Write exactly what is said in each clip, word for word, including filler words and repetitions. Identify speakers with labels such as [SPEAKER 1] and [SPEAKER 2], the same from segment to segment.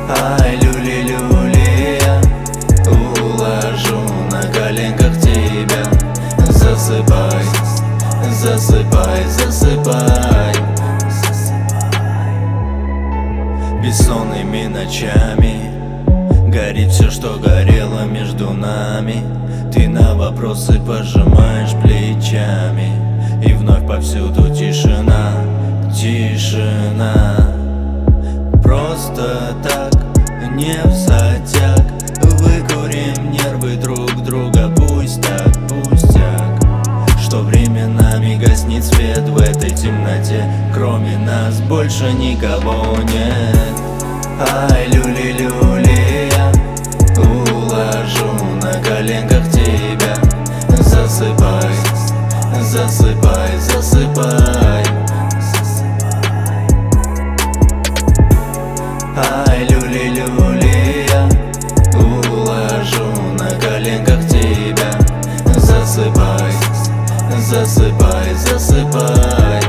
[SPEAKER 1] Ай, люли-люли, я уложу на коленках тебя. Засыпай, засыпай, засыпай. Бессонными ночами горит все, что горело между нами. Ты на вопросы пожимаешь плечами, и вновь повсюду тишина, тишина. Просто так, не всатяк, выкурим нервы друг друга. Пусть так, пустяк, что временами гаснет свет в этой темноте. Кроме нас больше никого нет. Ай, люли-люли, я уложу на коленках тебя. Засыпай, засыпай, засыпай. Ай, люли-люли, я уложу на коленках тебя. Засыпай, засыпай, засыпай.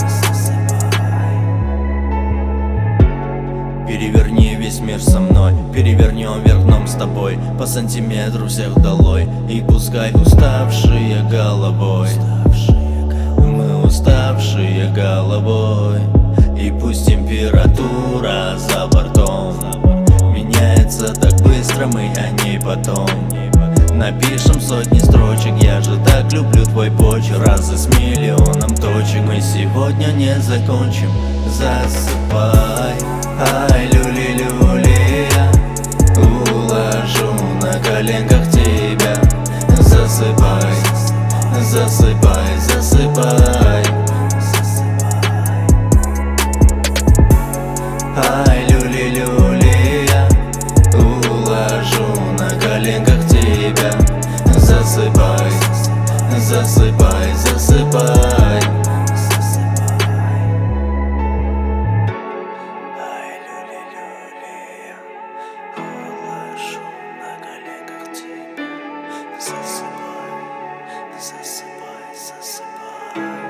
[SPEAKER 1] Переверни весь мир со мной, перевернем вверх дном с тобой. По сантиметру всех долой, и пускай уставшие головой, мы уставшие головой. И пусть температура за бортом меняется так быстро, мы о ней потом напишем сотни строчек. Я же так люблю твой почерк, разы с миллионом точек. Мы сегодня не закончим, засыпай. Ай, люли-люли, я уложу на коленках тебя. Засыпай, засыпай, засыпай. Ай, люли-люли, я уложу на коленках тебя. Засыпай, засыпай, засыпай. Ай, люли-люли, я уложу на коленках тебя. Засыпай, засыпай, засыпай.